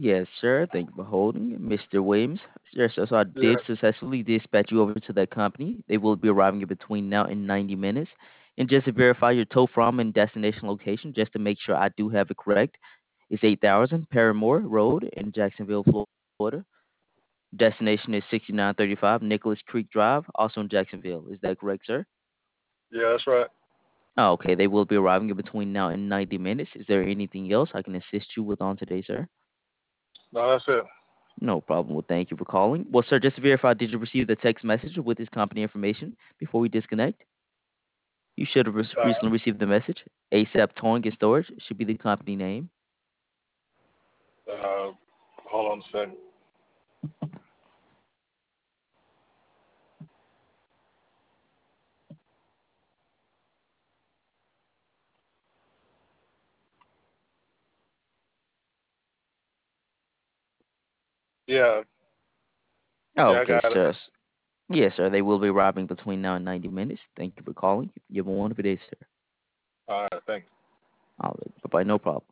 Yes, sir. Thank you for holding, Mr. Williams. Yes, sir. So I Yeah. did successfully dispatch you over to that company. They will be arriving in between now and 90 minutes. And just to verify your tow from and destination location, just to make sure I do have it correct, it's 8,000 Paramore Road in Jacksonville, Florida. Destination is 6935 Nicholas Creek Drive, also in Jacksonville. Is that correct, sir? Yeah, that's right. Oh, okay. They will be arriving in between now and 90 minutes. Is there anything else I can assist you with on today, sir? No, that's it. No problem. Well, thank you for calling. Well, sir, just to verify, did you receive the text message with this company information before we disconnect? You should have Uh, recently received the message. ASAP Towing and Storage should be the company name. uh, hold on a second. Yeah, Oh, yeah, I okay, got it. sir. Yes, sir. They will be arriving between now and 90 minutes. Thank you for calling. You have a wonderful day, sir. All right, thank you. All right. Bye-bye. No problem.